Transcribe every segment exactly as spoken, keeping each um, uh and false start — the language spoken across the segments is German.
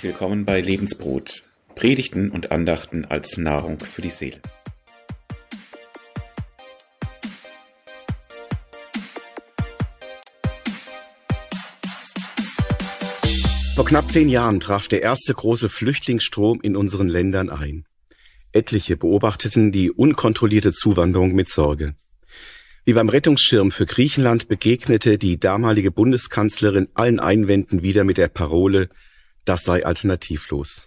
Herzlich willkommen bei Lebensbrot, Predigten und Andachten als Nahrung für die Seele. Vor knapp zehn Jahren traf der erste große Flüchtlingsstrom in unseren Ländern ein. Etliche beobachteten die unkontrollierte Zuwanderung mit Sorge. Wie beim Rettungsschirm für Griechenland begegnete die damalige Bundeskanzlerin allen Einwänden wieder mit der Parole, das sei alternativlos.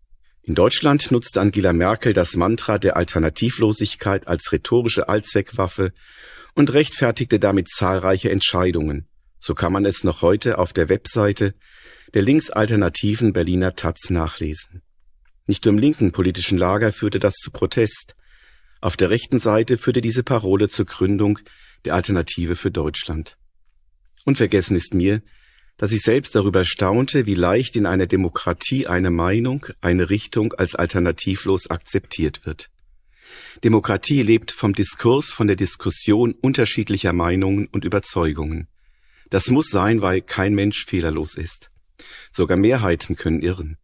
In Deutschland nutzte Angela Merkel das Mantra der Alternativlosigkeit als rhetorische Allzweckwaffe und rechtfertigte damit zahlreiche Entscheidungen. So kann man es noch heute auf der Webseite der linksalternativen Berliner Taz nachlesen. Nicht nur im linken politischen Lager führte das zu Protest. Auf der rechten Seite führte diese Parole zur Gründung der Alternative für Deutschland. Unvergessen ist mir, dass ich selbst darüber staunte, wie leicht in einer Demokratie eine Meinung, eine Richtung als alternativlos akzeptiert wird. Demokratie lebt vom Diskurs, von der Diskussion unterschiedlicher Meinungen und Überzeugungen. Das muss sein, weil kein Mensch fehlerlos ist. Sogar Mehrheiten können irren.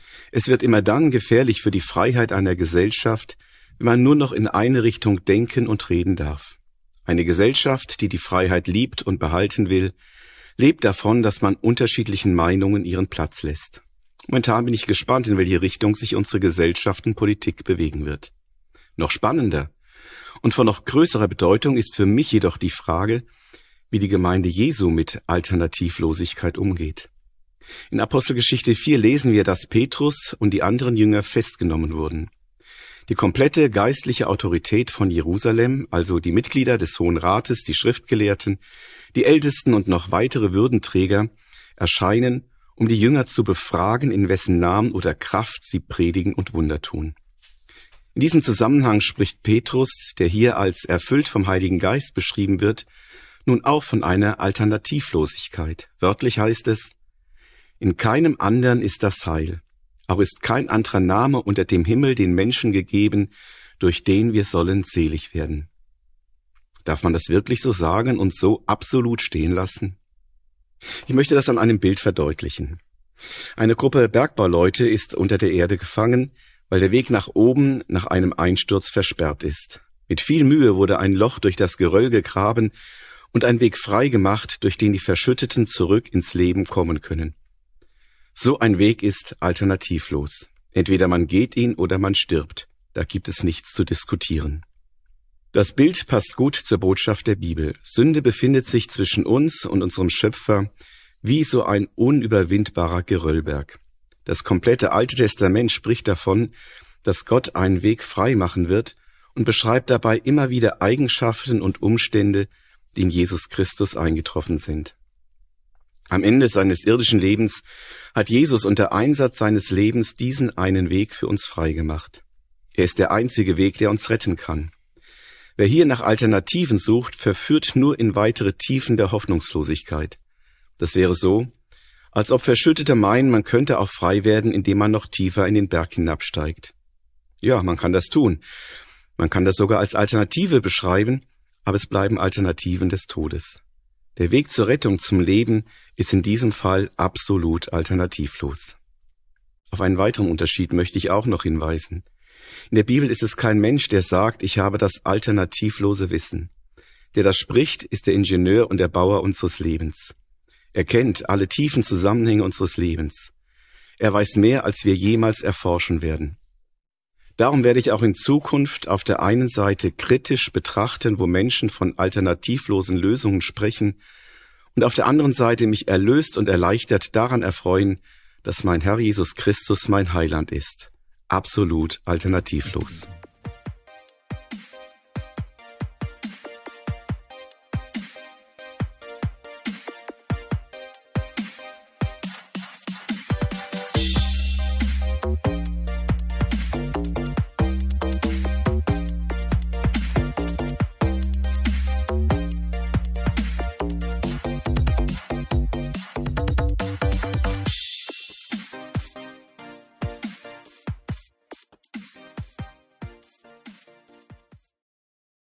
Es wird immer dann gefährlich für die Freiheit einer Gesellschaft, wenn man nur noch in eine Richtung denken und reden darf. Eine Gesellschaft, die die Freiheit liebt und behalten will, lebt davon, dass man unterschiedlichen Meinungen ihren Platz lässt. Momentan bin ich gespannt, in welche Richtung sich unsere Gesellschaft und Politik bewegen wird. Noch spannender und von noch größerer Bedeutung ist für mich jedoch die Frage, wie die Gemeinde Jesu mit Alternativlosigkeit umgeht. In Apostelgeschichte vier lesen wir, dass Petrus und die anderen Jünger festgenommen wurden. Die komplette geistliche Autorität von Jerusalem, also die Mitglieder des Hohen Rates, die Schriftgelehrten, die Ältesten und noch weitere Würdenträger, erscheinen, um die Jünger zu befragen, in wessen Namen oder Kraft sie predigen und Wunder tun. In diesem Zusammenhang spricht Petrus, der hier als erfüllt vom Heiligen Geist beschrieben wird, nun auch von einer Alternativlosigkeit. Wörtlich heißt es: In keinem anderen ist das Heil. Auch ist kein anderer Name unter dem Himmel den Menschen gegeben, durch den wir sollen selig werden. Darf man das wirklich so sagen und so absolut stehen lassen? Ich möchte das an einem Bild verdeutlichen. Eine Gruppe Bergbauleute ist unter der Erde gefangen, weil der Weg nach oben nach einem Einsturz versperrt ist. Mit viel Mühe wurde ein Loch durch das Geröll gegraben und ein Weg frei gemacht, durch den die Verschütteten zurück ins Leben kommen können. So ein Weg ist alternativlos. Entweder man geht ihn oder man stirbt. Da gibt es nichts zu diskutieren. Das Bild passt gut zur Botschaft der Bibel. Sünde befindet sich zwischen uns und unserem Schöpfer wie so ein unüberwindbarer Geröllberg. Das komplette Alte Testament spricht davon, dass Gott einen Weg frei machen wird und beschreibt dabei immer wieder Eigenschaften und Umstände, die in Jesus Christus eingetroffen sind. Am Ende seines irdischen Lebens hat Jesus unter Einsatz seines Lebens diesen einen Weg für uns freigemacht. Er ist der einzige Weg, der uns retten kann. Wer hier nach Alternativen sucht, verführt nur in weitere Tiefen der Hoffnungslosigkeit. Das wäre so, als ob Verschüttete meinen, man könnte auch frei werden, indem man noch tiefer in den Berg hinabsteigt. Ja, man kann das tun. Man kann das sogar als Alternative beschreiben, aber es bleiben Alternativen des Todes. Der Weg zur Rettung, zum Leben, ist in diesem Fall absolut alternativlos. Auf einen weiteren Unterschied möchte ich auch noch hinweisen. In der Bibel ist es kein Mensch, der sagt, ich habe das alternativlose Wissen. Der das spricht, ist der Ingenieur und der Bauer unseres Lebens. Er kennt alle tiefen Zusammenhänge unseres Lebens. Er weiß mehr, als wir jemals erforschen werden. Darum werde ich auch in Zukunft auf der einen Seite kritisch betrachten, wo Menschen von alternativlosen Lösungen sprechen, und auf der anderen Seite mich erlöst und erleichtert daran erfreuen, dass mein Herr Jesus Christus mein Heiland ist. Absolut alternativlos.